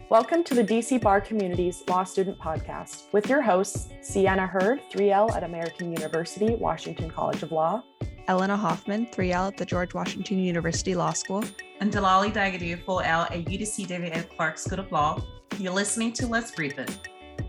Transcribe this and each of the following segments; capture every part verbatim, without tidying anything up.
Welcome to the D C Bar Community's Law Student Podcast with your hosts, Sienna Hurd, three L at American University, Washington College of Law, Elena Hoffman, three L at the George Washington University Law School, and Delali Dagadou, four L at U D C David Ed Clark School of Law. You're listening to Let's Brief It.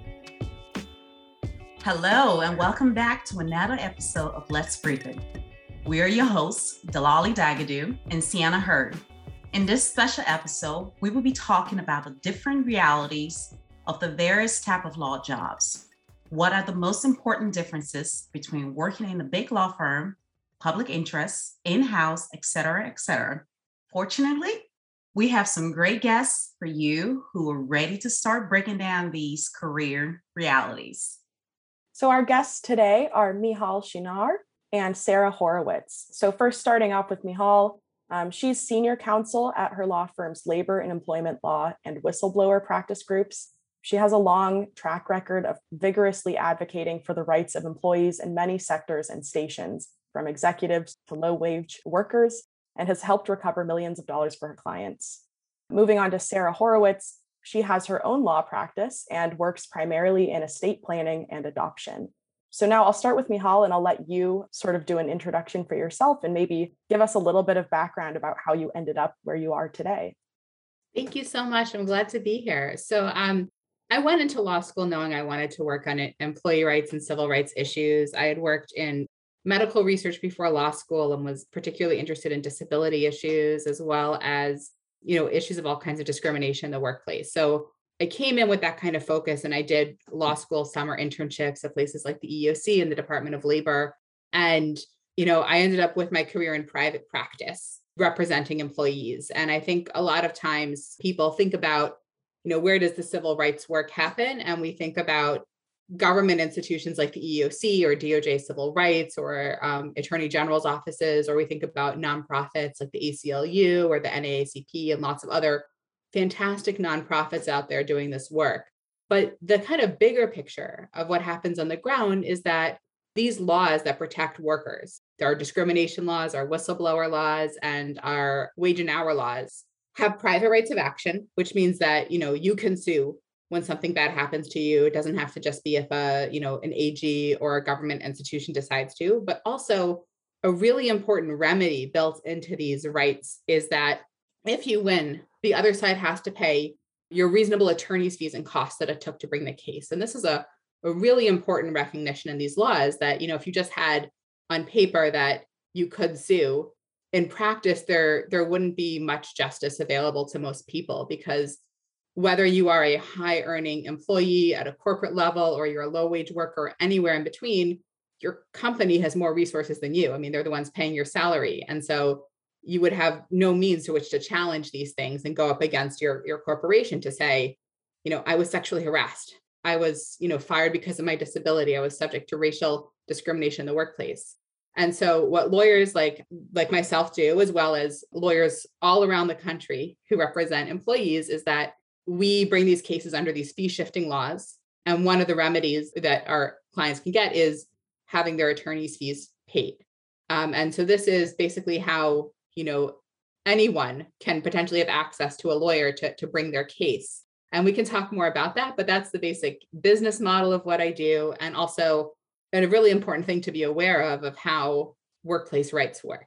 Hello, and welcome back to another episode of Let's Brief It. We are your hosts, Delali Dagadou and Sienna Hurd. In this special episode, we will be talking about the different realities of the various type of law jobs. What are the most important differences between working in a big law firm, public interest, in-house, et cetera, et cetera. Fortunately, we have some great guests for you who are ready to start breaking down these career realities. So our guests today are Michal Shinar and Sarah Horowitz. So first, starting off with Michal, Um, she's senior counsel at her law firm's labor and employment law and whistleblower practice groups. She has a long track record of vigorously advocating for the rights of employees in many sectors and stations, from executives to low-wage workers, and has helped recover millions of dollars for her clients. Moving on to Sarah Horowitz, she has her own law practice and works primarily in estate planning and adoption. So now I'll start with Michal, and I'll let you sort of do an introduction for yourself and maybe give us a little bit of background about how you ended up where you are today. Thank you so much. I'm glad to be here. So um, I went into law school knowing I wanted to work on employee rights and civil rights issues. I had worked in medical research before law school and was particularly interested in disability issues, as well as, you know, issues of all kinds of discrimination in the workplace. So I came in with that kind of focus, and I did law school summer internships at places like the E E O C and the Department of Labor. And, you know, I ended up with my career in private practice representing employees. And I think a lot of times people think about, you know, where does the civil rights work happen? And we think about government institutions like the E E O C or D O J civil rights or um, attorney general's offices, or we think about nonprofits like the A C L U or the N double A C P and lots of other fantastic nonprofits out there doing this work. But the kind of bigger picture of what happens on the ground is that these laws that protect workers, there are discrimination laws, our whistleblower laws, and our wage and hour laws, have private rights of action, which means that, you know, you can sue when something bad happens to you. It doesn't have to just be if a, you know, an A G or a government institution decides to, but also a really important remedy built into these rights is that if you win, the other side has to pay your reasonable attorney's fees and costs that it took to bring the case. And this is a, a really important recognition in these laws that, you know, if you just had on paper that you could sue, in practice, there, there wouldn't be much justice available to most people, because whether you are a high earning employee at a corporate level or you're a low wage worker anywhere in between, your company has more resources than you. I mean, they're the ones paying your salary. And so you would have no means to which to challenge these things and go up against your, your corporation to say, you know, I was sexually harassed. I was, you know, fired because of my disability. I was subject to racial discrimination in the workplace. And so what lawyers like, like myself do, as well as lawyers all around the country who represent employees, is that we bring these cases under these fee shifting laws. And one of the remedies that our clients can get is having their attorney's fees paid. Um, and so this is basically how, you know, anyone can potentially have access to a lawyer to, to bring their case. And we can talk more about that, but that's the basic business model of what I do. And also and a really important thing to be aware of, of how workplace rights work.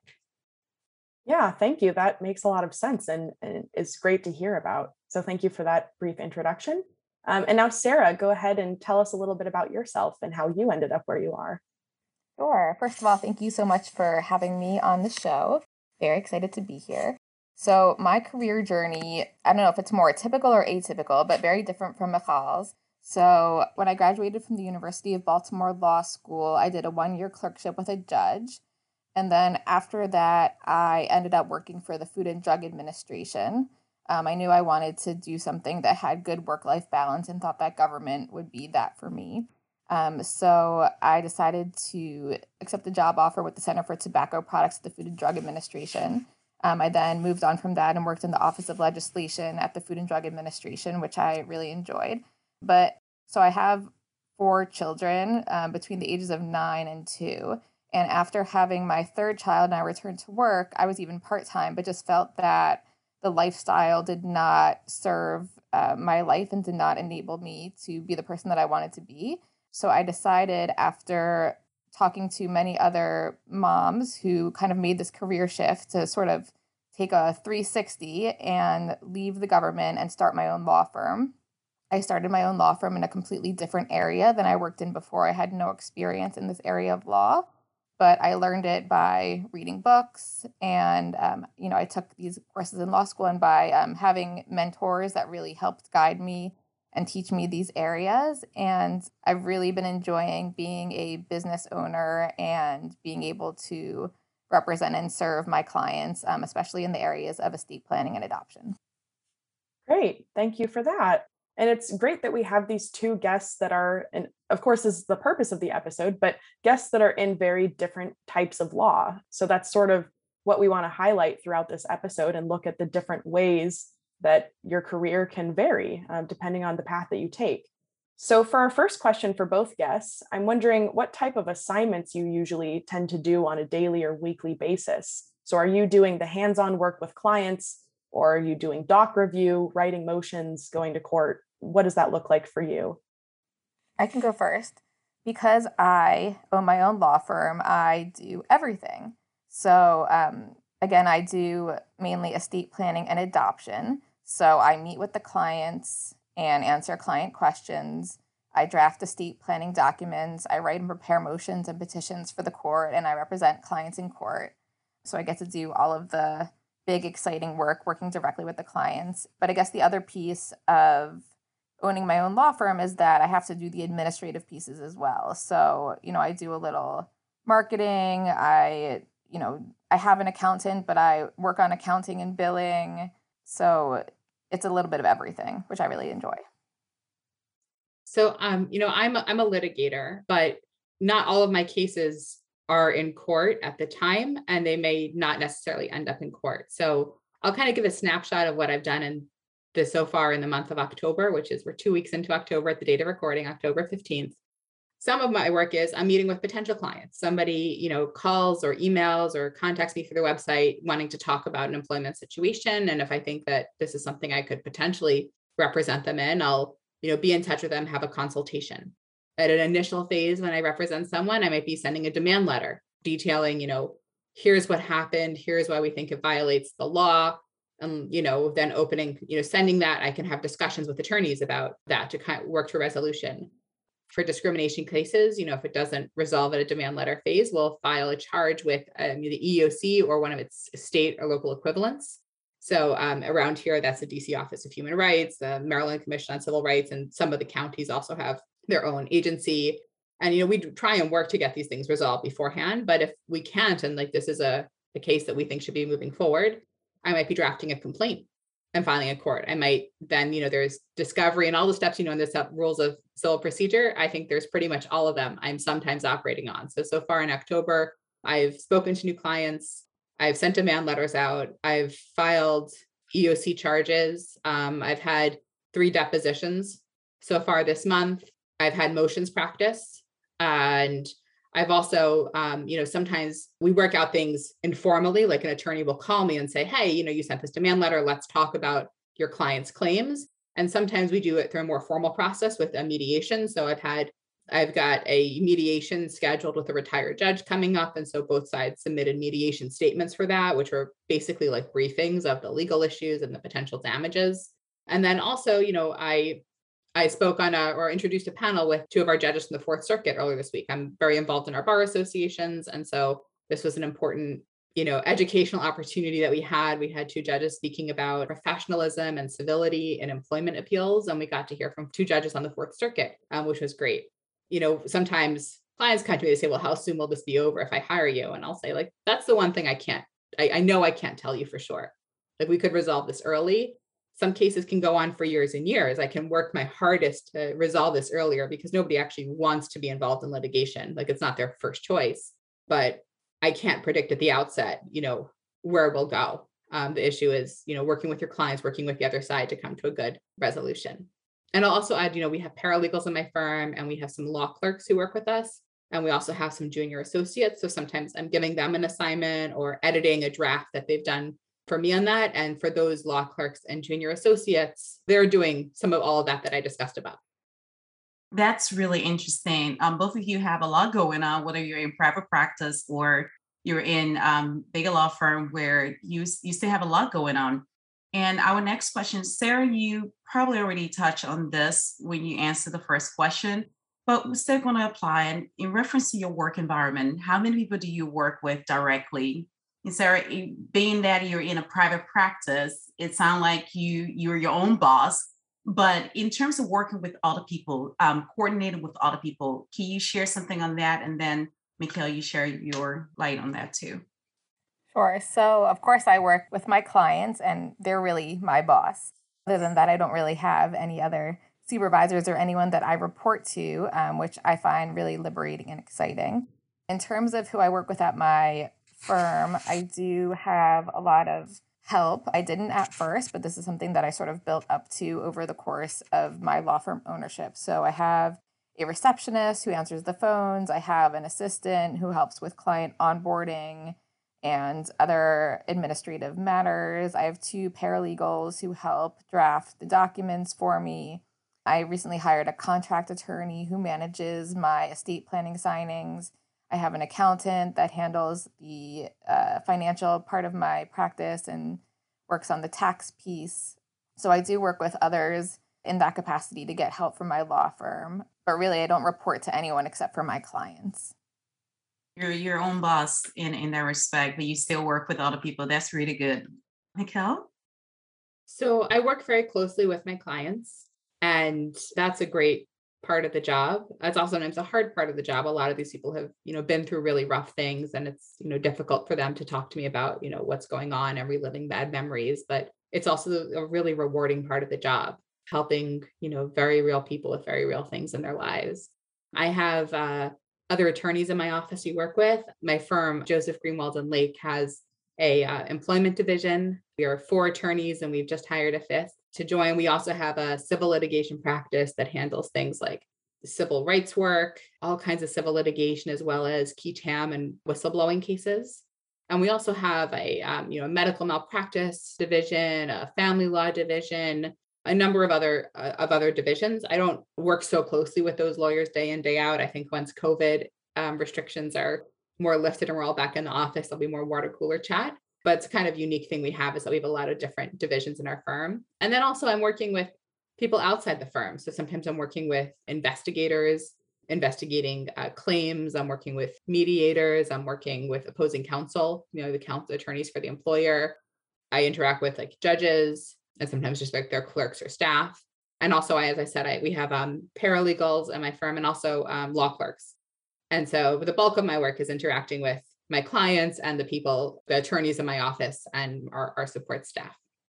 Yeah, thank you. That makes a lot of sense and, and it's great to hear about. So thank you for that brief introduction. Um, and now, Sarah, go ahead and tell us a little bit about yourself and how you ended up where you are. Sure. First of all, thank you so much for having me on the show. Very excited to be here. So my career journey, I don't know if it's more typical or atypical, but very different from Michal's. So when I graduated from the University of Baltimore Law School, I did a one-year clerkship with a judge. And then after that, I ended up working for the Food and Drug Administration. Um, I knew I wanted to do something that had good work-life balance and thought that government would be that for me. Um, so I decided to accept the job offer with the Center for Tobacco Products at the Food and Drug Administration. Um, I then moved on from that and worked in the Office of Legislation at the Food and Drug Administration, which I really enjoyed. But so I have four children um, between the ages of nine and two. And after having my third child and I returned to work, I was even part-time, but just felt that the lifestyle did not serve uh, my life and did not enable me to be the person that I wanted to be. So I decided, after talking to many other moms who kind of made this career shift, to sort of take a three sixty and leave the government and start my own law firm. I started my own law firm in a completely different area than I worked in before. I had no experience in this area of law, but I learned it by reading books. And, um, you know, I took these courses in law school, and by um, having mentors that really helped guide me and teach me these areas. And I've really been enjoying being a business owner and being able to represent and serve my clients, um, especially in the areas of estate planning and adoption. Great. Thank you for that. And it's great that we have these two guests that are, and of course, this is the purpose of the episode, but guests that are in very different types of law. So that's sort of what we want to highlight throughout this episode, and look at the different ways that your career can vary um, depending on the path that you take. So for our first question for both guests, I'm wondering what type of assignments you usually tend to do on a daily or weekly basis. So are you doing the hands-on work with clients, or are you doing doc review, writing motions, going to court? What does that look like for you? I can go first. Because I own my own law firm, I do everything. So um, again, I do mainly estate planning and adoption. So I meet with the clients and answer client questions. I draft estate planning documents. I write and prepare motions and petitions for the court, and I represent clients in court. So I get to do all of the big, exciting work working directly with the clients. But I guess the other piece of owning my own law firm is that I have to do the administrative pieces as well. So, you know, I do a little marketing. I, you know, I have an accountant, but I work on accounting and billing. So it's a little bit of everything, which I really enjoy. So, um, you know, I'm a, I'm a litigator, but not all of my cases are in court at the time, and they may not necessarily end up in court. So I'll kind of give a snapshot of what I've done in this so far in the month of October, which is we're two weeks into October at the date of recording, October fifteenth. Some of my work is I'm meeting with potential clients. Somebody, you know, calls or emails or contacts me through the website wanting to talk about an employment situation. And if I think that this is something I could potentially represent them in, I'll, you know, be in touch with them, have a consultation. At an initial phase, when I represent someone, I might be sending a demand letter detailing, you know, here's what happened, here's why we think it violates the law. And, you know, then opening, you know, sending that, I can have discussions with attorneys about that to kind of work to resolution. For discrimination cases, you know, if it doesn't resolve at a demand letter phase, we'll file a charge with um, the E E O C or one of its state or local equivalents. So um, around here, that's the D C Office of Human Rights, the Maryland Commission on Civil Rights, and some of the counties also have their own agency. And, you know, we try and work to get these things resolved beforehand. But if we can't, and like this is a, a case that we think should be moving forward, I might be drafting a complaint and filing in court. I might then, you know, there's discovery and all the steps, you know, in the rules of civil procedure. I think there's pretty much all of them I'm sometimes operating on. So, so far in October, I've spoken to new clients. I've sent demand letters out. I've filed E O C charges. Um, I've had three depositions so far this month. I've had motions practice. And I've also, um, you know, sometimes we work out things informally, like an attorney will call me and say, hey, you know, you sent this demand letter, let's talk about your client's claims. And sometimes we do it through a more formal process with a mediation. So I've had, I've got a mediation scheduled with a retired judge coming up. And so both sides submitted mediation statements for that, which were basically like briefings of the legal issues and the potential damages. And then also, you know, I I spoke on a, or introduced a panel with two of our judges from the Fourth Circuit earlier this week. I'm very involved in our bar associations. And so this was an important, you know, educational opportunity that we had. We had two judges speaking about professionalism and civility in employment appeals. And we got to hear from two judges on the Fourth Circuit, um, which was great. You know, sometimes clients come to me, they say, well, how soon will this be over if I hire you? And I'll say, like, that's the one thing I can't, I, I know I can't tell you for sure. Like, we could resolve this early. Some cases can go on for years and years. I can work my hardest to resolve this earlier because nobody actually wants to be involved in litigation. Like, it's not their first choice, but I can't predict at the outset, you know, where we'll go. Um, the issue is, you know, working with your clients, working with the other side to come to a good resolution. And I'll also add, you know, we have paralegals in my firm and we have some law clerks who work with us. And we also have some junior associates. So sometimes I'm giving them an assignment or editing a draft that they've done for me on that. And for those law clerks and junior associates, they're doing some of all of that that I discussed about. That's really interesting. Um, both of you have a lot going on, whether you're in private practice or you're in um, bigger law firm where you, you still have a lot going on. And our next question, Sarah, you probably already touched on this when you answered the first question, but we're still going to apply. And in reference to your work environment, how many people do you work with directly? And Sarah, being that you're in a private practice, it sounds like you, you're your own boss. But in terms of working with other people, um, coordinating with other people, can you share something on that? And then, Mikhail, you share your light on that too. Sure. So, of course, I work with my clients and they're really my boss. Other than that, I don't really have any other supervisors or anyone that I report to, um, which I find really liberating and exciting. In terms of who I work with at my firm, I do have a lot of help. I didn't at first, but this is something that I sort of built up to over the course of my law firm ownership. So I have a receptionist who answers the phones. I have an assistant who helps with client onboarding and other administrative matters. I have two paralegals who help draft the documents for me. I recently hired a contract attorney who manages my estate planning signings. I have an accountant that handles the uh, financial part of my practice and works on the tax piece. So I do work with others in that capacity to get help from my law firm. But really, I don't report to anyone except for my clients. You're your own boss in, in that respect, but you still work with other people. That's really good. Mikhail? So I work very closely with my clients, and that's a great part of the job. It's also sometimes a hard part of the job. A lot of these people have, you know, been through really rough things, and it's, you know, difficult for them to talk to me about, you know, what's going on and reliving bad memories. But it's also a really rewarding part of the job, helping, you know, very real people with very real things in their lives. I have uh, other attorneys in my office who work with. My firm, Joseph Greenwald and Lake, has a uh, employment division. We are four attorneys, and we've just hired a fifth to join. We also have a civil litigation practice that handles things like civil rights work, all kinds of civil litigation, as well as key tam and whistleblowing cases. And we also have a um, you know, medical malpractice division, a family law division, a number of other uh, of other divisions. I don't work so closely with those lawyers day in, day out. I think once COVID um, restrictions are more lifted and we're all back in the office, there'll be more water cooler chat. But it's a kind of unique thing we have is that we have a lot of different divisions in our firm. And then also I'm working with people outside the firm. So sometimes I'm working with investigators, investigating uh, claims. I'm working with mediators. I'm working with opposing counsel, you know, the counsel attorneys for the employer. I interact with like judges and sometimes just like their clerks or staff. And also, I, as I said, I, we have um, paralegals in my firm and also um, law clerks. And so the bulk of my work is interacting with my clients and the people, the attorneys in my office and our, our support staff.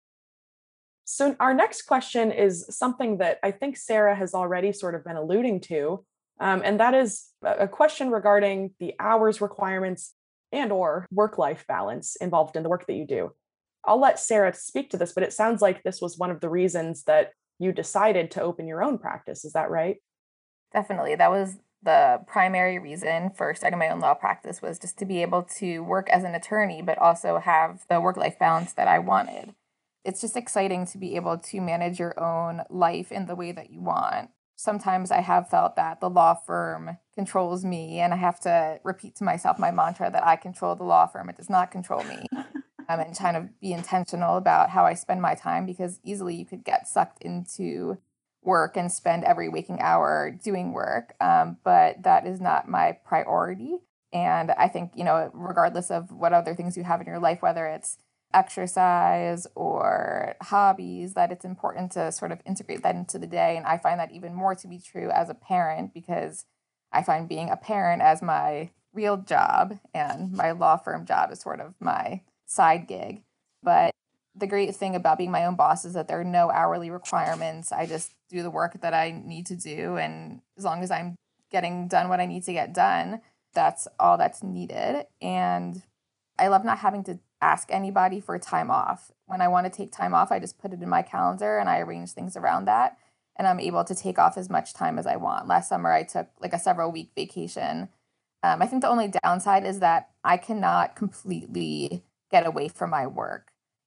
So our next question is something that I think Sarah has already sort of been alluding to, um, and that is a question regarding the hours requirements and or work-life balance involved in the work that you do. I'll let Sarah speak to this, but it sounds like this was one of the reasons that you decided to open your own practice. Is that right? Definitely. That was the primary reason for starting my own law practice, was just to be able to work as an attorney, but also have the work-life balance that I wanted. It's just exciting to be able to manage your own life in the way that you want. Sometimes I have felt that the law firm controls me, and I have to repeat to myself my mantra that I control the law firm. It does not control me. Um, and trying to be intentional about how I spend my time, because easily you could get sucked into work and spend every waking hour doing work. Um, but that is not my priority. And I think, you know, regardless of what other things you have in your life, whether it's exercise or hobbies, that it's important to sort of integrate that into the day. And I find that even more to be true as a parent, because I find being a parent as my real job and my law firm job is sort of my side gig. But the great thing about being my own boss is that there are no hourly requirements. I just do the work that I need to do. And as long as I'm getting done what I need to get done, that's all that's needed. And I love not having to ask anybody for time off. When I want to take time off, I just put it in my calendar and I arrange things around that. And I'm able to take off as much time as I want. Last summer, I took like a several week vacation. Um, I think the only downside is that I cannot completely get away from my work.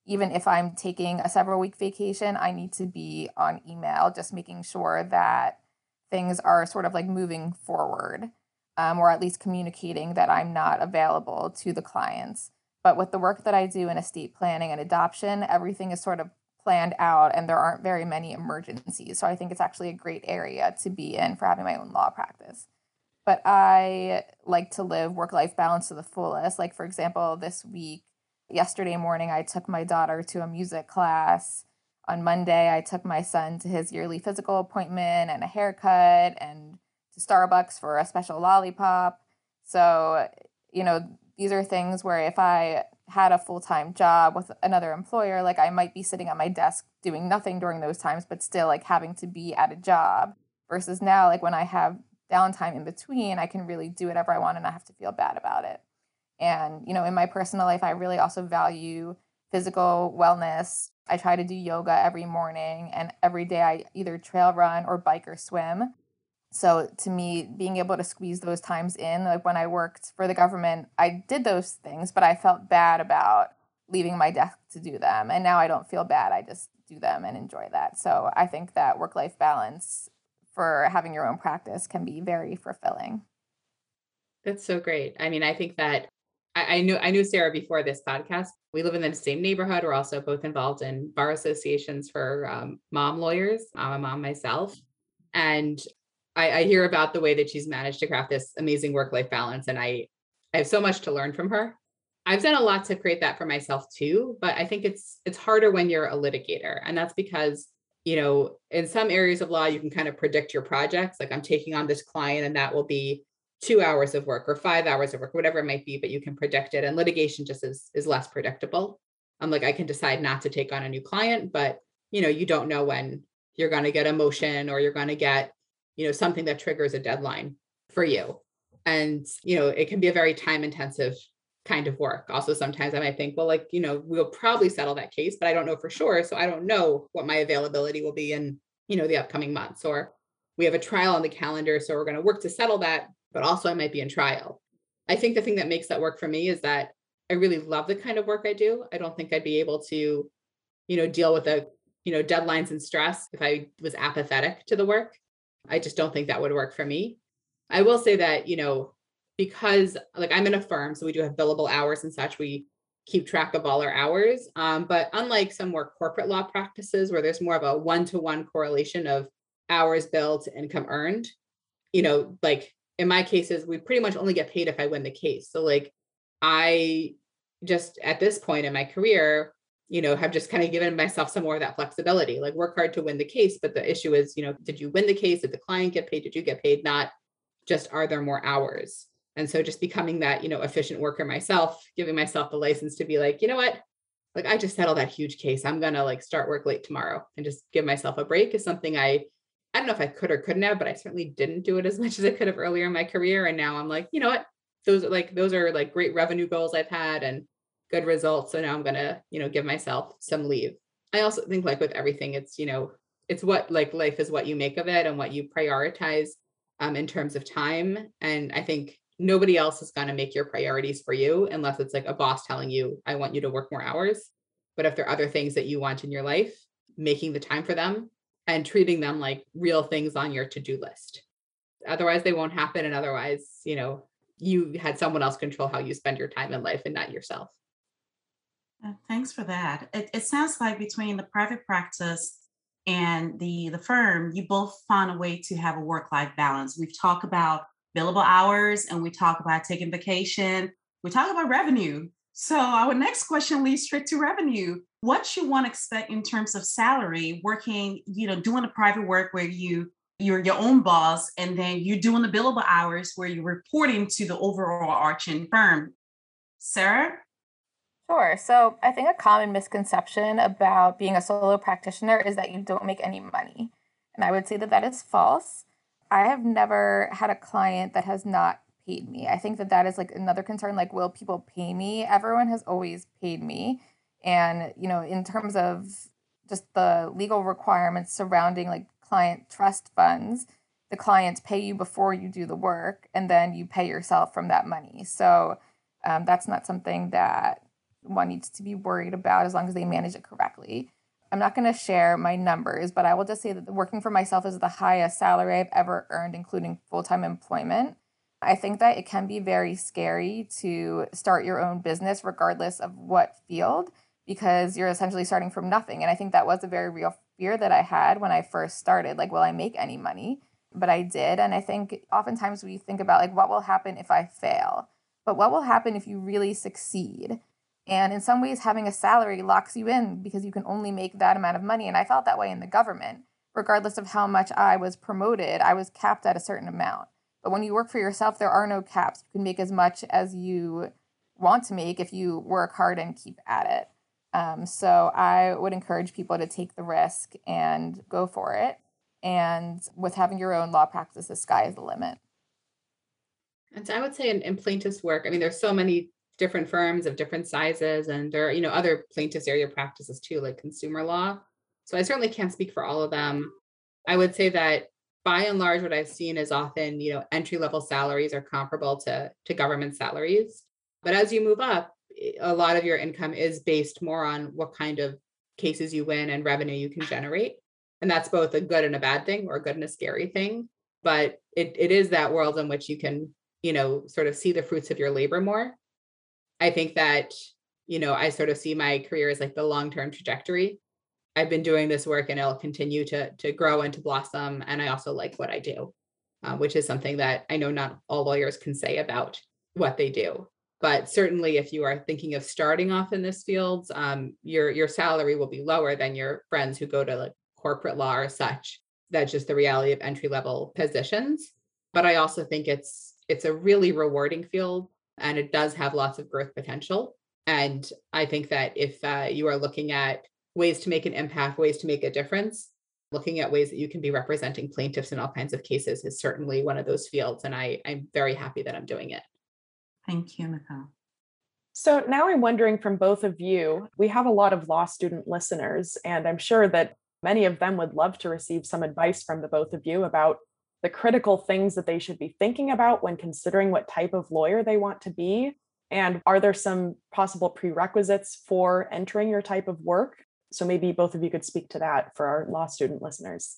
even if I'm taking a several week vacation, I need to be on email, just making sure that things are sort of like moving forward, um, or at least communicating that I'm not available to the clients. But with the work that I do in estate planning and adoption, everything is sort of planned out and there aren't very many emergencies. So I think it's actually a great area to be in for having my own law practice. But I like to live work-life balance to the fullest. Like, for example, this week, yesterday morning, I took my daughter to a music class. On Monday, I took my son to his yearly physical appointment and a haircut and to Starbucks for a special lollipop. So, you know, these are things where if I had a full-time job with another employer, like I might be sitting at my desk doing nothing during those times, but still like having to be at a job versus now, like when I have downtime in between, I can really do whatever I want and not have to feel bad about it. And, you know, in my personal life, I really also value physical wellness. I try to do yoga every morning, and every day I either trail run or bike or swim. So to me, being able to squeeze those times in, like when I worked for the government, I did those things, but I felt bad about leaving my desk to do them. And now I don't feel bad. I just do them and enjoy that. So I think that work-life balance for having your own practice can be very fulfilling. That's so great. I mean, I think that I, I knew I knew Sarah before this podcast. We live in the same neighborhood. We're also both involved in bar associations for um, mom lawyers. I'm a mom myself. And I, I hear about the way that she's managed to craft this amazing work-life balance. And I, I have so much to learn from her. I've done a lot to create that for myself too, but I think it's it's harder when you're a litigator. And that's because, you know, in some areas of law, you can kind of predict your projects. Like I'm taking on this client and that will be two hours of work or five hours of work, whatever it might be, but you can predict it. And litigation just is, is less predictable. I'm like, I can decide not to take on a new client, but, you know, you don't know when you're going to get a motion or you're going to get, you know, something that triggers a deadline for you. And, you know, it can be a very time intensive kind of work. Also, sometimes I might think, well, like, you know, we'll probably settle that case, but I don't know for sure. So I don't know what my availability will be in, you know, the upcoming months, or we have a trial on the calendar. So we're going to work to settle that, but also I might be in trial. I think the thing that makes that work for me is that I really love the kind of work I do. I don't think I'd be able to, you know, deal with the, you know, deadlines and stress if I was apathetic to the work. I just don't think that would work for me. I will say that, you know, because like I'm in a firm, so we do have billable hours and such. We keep track of all our hours. Um, but unlike some more corporate law practices where there's more of a one-to-one correlation of hours billed to income earned, you know, like in my cases, we pretty much only get paid if I win the case. So like I just at this point in my career, you know, have just kind of given myself some more of that flexibility, like work hard to win the case. But the issue is, you know, did you win the case? Did the client get paid? Did you get paid? Not just, are there more hours? And so just becoming that, you know, efficient worker myself, giving myself the license to be like, you know what, like I just settled that huge case. I'm going to like start work late tomorrow and just give myself a break is something I, I don't know if I could or couldn't have, but I certainly didn't do it as much as I could have earlier in my career. And now I'm like, you know what, those are like, those are like great revenue goals I've had and good results. So now I'm going to, you know, give myself some leave. I also think like with everything, it's, you know, it's what like life is what you make of it and what you prioritize um, in terms of time. And I think nobody else is going to make your priorities for you unless it's like a boss telling you, I want you to work more hours. But if there are other things that you want in your life, making the time for them and treating them like real things on your to-do list. Otherwise they won't happen. And otherwise, you know, you had someone else control how you spend your time in life and not yourself. Uh, thanks for that. It, it sounds like between the private practice and the, the firm, you both found a way to have a work-life balance. We've talked about billable hours and we talk about taking vacation. We talk about revenue. So our next question leads straight to revenue. What you want to expect in terms of salary, working, you know, doing the private work where you, you're your own boss, and then you're doing the billable hours where you're reporting to the overall arching firm. Sarah? Sure. So I think a common misconception about being a solo practitioner is that you don't make any money. And I would say that that is false. I have never had a client that has not paid me. I think that that is like another concern, like, will people pay me? Everyone has always paid me. And, you know, in terms of just the legal requirements surrounding like client trust funds, the clients pay you before you do the work, and then you pay yourself from that money. So um, that's not something that one needs to be worried about as long as they manage it correctly. I'm not going to share my numbers, but I will just say that working for myself is the highest salary I've ever earned, including full-time employment. I think that it can be very scary to start your own business regardless of what field, because you're essentially starting from nothing. And I think that was a very real fear that I had when I first started. Like, will I make any money? But I did. And I think oftentimes we think about, like, what will happen if I fail? But what will happen if you really succeed? And in some ways, having a salary locks you in because you can only make that amount of money. And I felt that way in the government. Regardless of how much I was promoted, I was capped at a certain amount. But when you work for yourself, there are no caps. You can make as much as you want to make if you work hard and keep at it. Um, so I would encourage people to take the risk and go for it. And with having your own law practice, the sky is the limit. And so I would say in, in plaintiff's work, I mean, there's so many different firms of different sizes, and there are, you know, other plaintiff's area practices too, like consumer law. So I certainly can't speak for all of them. I would say that by and large, what I've seen is often, you know, entry-level salaries are comparable to, to government salaries. But as you move up, a lot of your income is based more on what kind of cases you win and revenue you can generate. And that's both a good and a bad thing, or a good and a scary thing. But it, it is that world in which you can, you know, sort of see the fruits of your labor more. I think that, you know, I sort of see my career as like the long-term trajectory. I've been doing this work and it'll continue to, to grow and to blossom. And I also like what I do, uh, which is something that I know not all lawyers can say about what they do. But certainly if you are thinking of starting off in this field, um, your, your salary will be lower than your friends who go to like corporate law or such. That's just the reality of entry-level positions. But I also think it's it's a really rewarding field, and it does have lots of growth potential. And I think that if uh, you are looking at ways to make an impact, ways to make a difference, looking at ways that you can be representing plaintiffs in all kinds of cases is certainly one of those fields. And I, I'm very happy that I'm doing it. Thank you, Nicole. So now I'm wondering from both of you, we have a lot of law student listeners, and I'm sure that many of them would love to receive some advice from the both of you about the critical things that they should be thinking about when considering what type of lawyer they want to be. And are there some possible prerequisites for entering your type of work? So maybe both of you could speak to that for our law student listeners.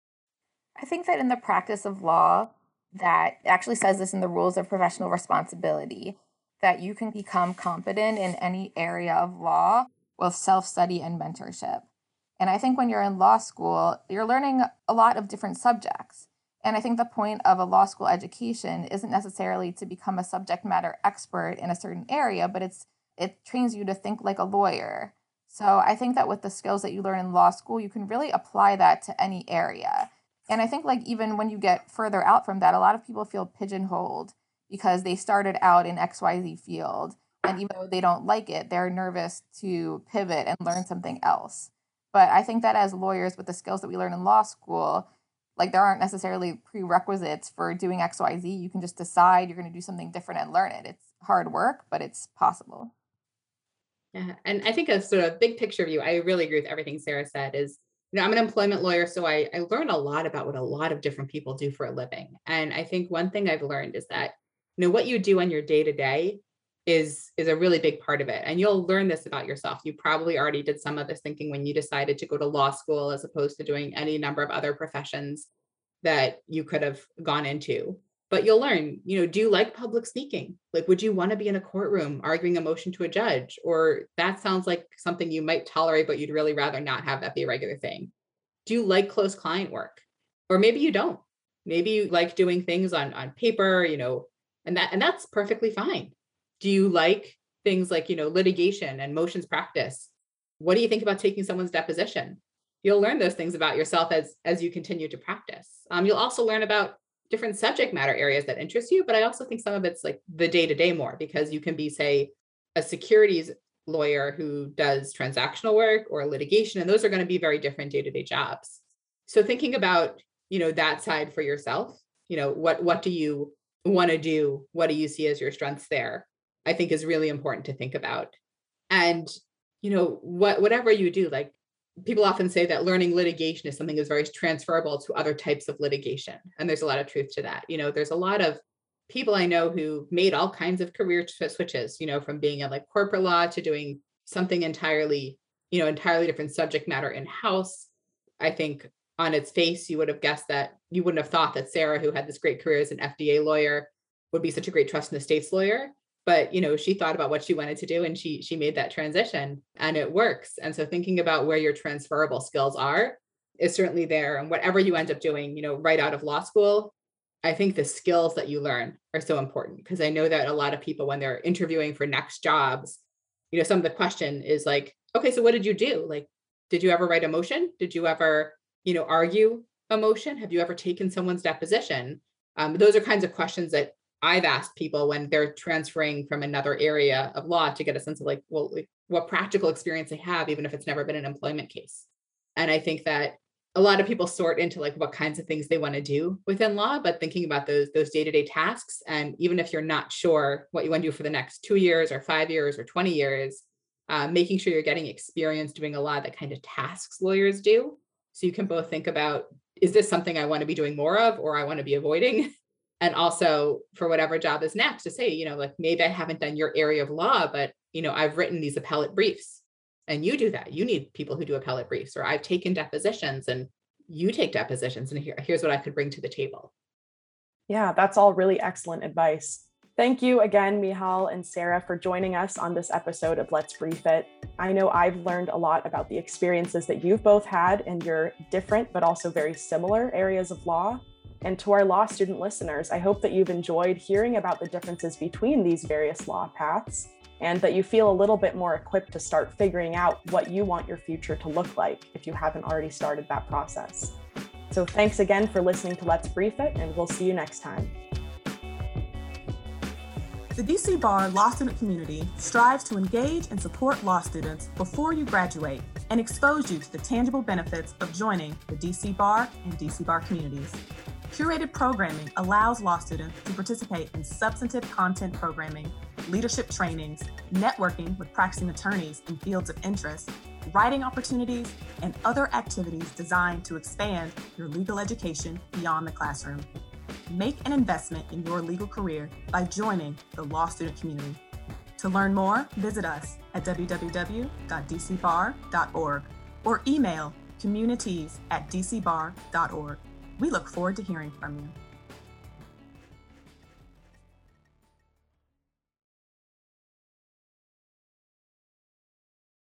I think that in the practice of law, that actually says this in the rules of professional responsibility, that you can become competent in any area of law with self-study and mentorship. And I think when you're in law school, you're learning a lot of different subjects. And I think the point of a law school education isn't necessarily to become a subject matter expert in a certain area, but it's it trains you to think like a lawyer. So I think that with the skills that you learn in law school, you can really apply that to any area. And I think like even when you get further out from that, a lot of people feel pigeonholed because they started out in X Y Z field. And even though they don't like it, they're nervous to pivot and learn something else. But I think that as lawyers, with the skills that we learn in law school, like there aren't necessarily prerequisites for doing X Y Z. You can just decide you're going to do something different and learn it. It's hard work, but it's possible. Yeah. And I think a sort of big picture view, I really agree with everything Sarah said is, you know, I'm an employment lawyer, so I, I learn a lot about what a lot of different people do for a living. And I think one thing I've learned is that, you know, what you do on your day-to-day is, is a really big part of it. And you'll learn this about yourself. You probably already did some of this thinking when you decided to go to law school, as opposed to doing any number of other professions that you could have gone into. But you'll learn, you know, do you like public speaking? Like, would you want to be in a courtroom arguing a motion to a judge? Or that sounds like something you might tolerate, but you'd really rather not have that be a regular thing. Do you like close client work? Or maybe you don't. Maybe you like doing things on, on paper, you know, and that and that's perfectly fine. Do you like things like, you know, litigation and motions practice? What do you think about taking someone's deposition? You'll learn those things about yourself as, as you continue to practice. Um, you'll also learn about different subject matter areas that interest you, but I also think some of it's like the day-to-day more, because you can be, say, a securities lawyer who does transactional work or litigation, and those are going to be very different day-to-day jobs. So thinking about, you know, that side for yourself, you know, what, what do you want to do? What do you see as your strengths there? I think is really important to think about. And, you know, what, whatever you do, like people often say that learning litigation is something that's very transferable to other types of litigation. And there's a lot of truth to that. You know, there's a lot of people I know who made all kinds of career switches, you know, from being in like corporate law to doing something entirely, you know, entirely different subject matter in-house. I think on its face, you would have guessed that you wouldn't have thought that Sarah, who had this great career as an F D A lawyer, would be such a great trust in the state's lawyer. But, you know, she thought about what she wanted to do and she she made that transition and it works. And so thinking about where your transferable skills are is certainly there. And whatever you end up doing, you know, right out of law school, I think the skills that you learn are so important, because I know that a lot of people, when they're interviewing for next jobs, you know, some of the question is like, okay, so what did you do? Like, did you ever write a motion? Did you ever, you know, argue a motion? Have you ever taken someone's deposition? Um, those are kinds of questions that I've asked people when they're transferring from another area of law to get a sense of like, well, like what practical experience they have, even if it's never been an employment case. And I think that a lot of people sort into like what kinds of things they want to do within law, but thinking about those, those day-to-day tasks. And even if you're not sure what you want to do for the next two years or five years or twenty years, uh, making sure you're getting experience doing a lot of the kind of tasks lawyers do. So you can both think about, is this something I want to be doing more of, or I want to be avoiding? And also for whatever job is next, to say, you know, like maybe I haven't done your area of law, but, you know, I've written these appellate briefs and you do that. You need people who do appellate briefs, or I've taken depositions and you take depositions, and here, here's what I could bring to the table. Yeah, that's all really excellent advice. Thank you again, Michal and Sarah, for joining us on this episode of Let's Brief It. I know I've learned a lot about the experiences that you've both had in your different but also very similar areas of law. And to our law student listeners, I hope that you've enjoyed hearing about the differences between these various law paths, and that you feel a little bit more equipped to start figuring out what you want your future to look like if you haven't already started that process. So thanks again for listening to Let's Brief It, and we'll see you next time. The D C Bar law student community strives to engage and support law students before you graduate and expose you to the tangible benefits of joining the D C Bar and D C Bar communities. Curated programming allows law students to participate in substantive content programming, leadership trainings, networking with practicing attorneys in fields of interest, writing opportunities, and other activities designed to expand your legal education beyond the classroom. Make an investment in your legal career by joining the law student community. To learn more, visit us at w w w dot d c bar dot org or email communities at d c bar dot org. We look forward to hearing from you.